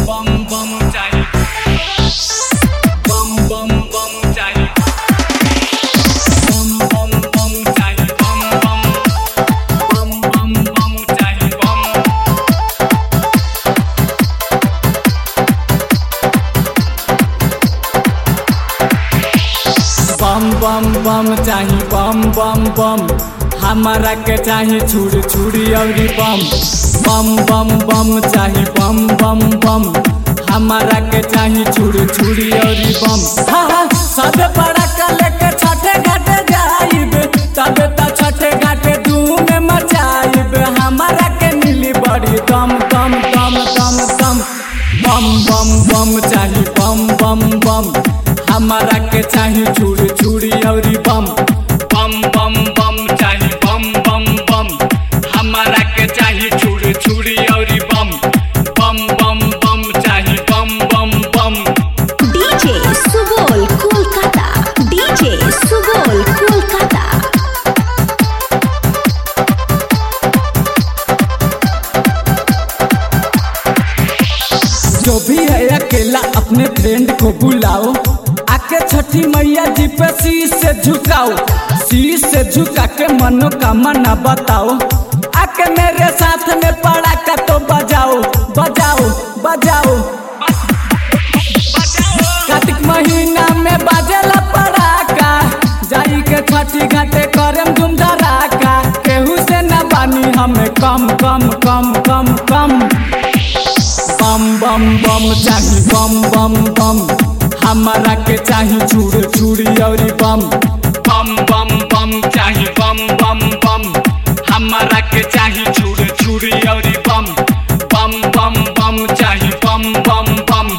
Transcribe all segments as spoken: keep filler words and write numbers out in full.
बम बम चाहिए बम बम बम चाहिए बम बम बम चाहिए बम बम बम बम बम चाहिए बम बम बम बम चाहिए बम बम बम हमारा के चाहिए छुरी छुरी औरी बम बम बम बम चाहिए बम बम बम हमारा के चाहिए छुरी छुरी औरी बम हाँ हाँ सब बड़ा का लेके छठे घाटे जाइब तबे तो छठे घाटे धूम मचाइब हमारा के मिली बड़ी दम दम दम दम दम बम बम बम चाहिए बम बम बम हमारा के चाहिए छुरी छुरी औरी बम बम बम बम चाहिए बम बम बम हमारा के चाहिए छुरी छुरी औरी बम बम बम बम चाहिए बम बम बम डीजे सुबोल कोलकाता डीजे सुबोल कोलकाता जो भी है अकेला अपने फ्रेंड को बुलाओ आके छठी मैया जी पे शीश से झुकाओ शीश से झुका के मनोकामना बताओ आके मेरे साथ में पड़ाका तो बजाओ बजाओ बजाओ कार्तिक महीना में बाजेला पड़ाका जाई के छठी घाटे करम धूम धड़ाका केहू से न बानी हमें कम कम कम कम कम बम बम बम चाहिए बम बम बम हमारा के चाहिए छुरी छुरी औरी बम बम बम बम चाहिए बम बम बम हमारा के चाहिए छुरी छुरी औरी बम बम बम बम चाहिए बम बम बम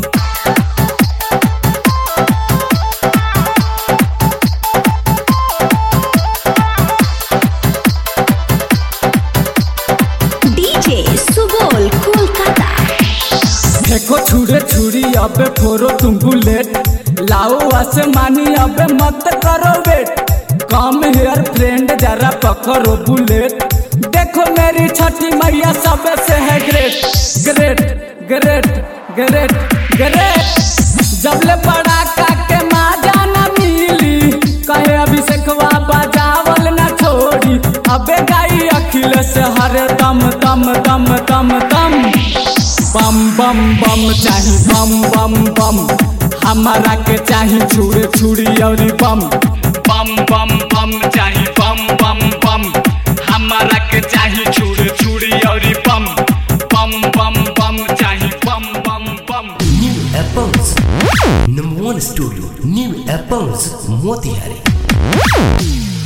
डीजे सुबोल कोलकाता देखो छुरे छुरी अबे फोरो तुम बुलेट लाओ आसमानी अबे मत करो वेट कम हेयर फ्रेंड जरा पकड़ो बुलेट देखो मेरी छठी मैया सबसे है great great great great great जबले पड़ाका के माँ जाना मिली कहे अभिषेकवा बजावल न छोड़ी अबे गाई अखिलेश हरे दम दम दम दम दम बम बम बम चाहिए बम बम बम हमारा के चाहिए छुरी छुरी औरी बम बम बम बम चाहिए बम बम बम हमारा के चाहिए छुरी छुरी औरी बम बम बम बम चाहिए बम बम बम New Apples number one studio New Apples Motihari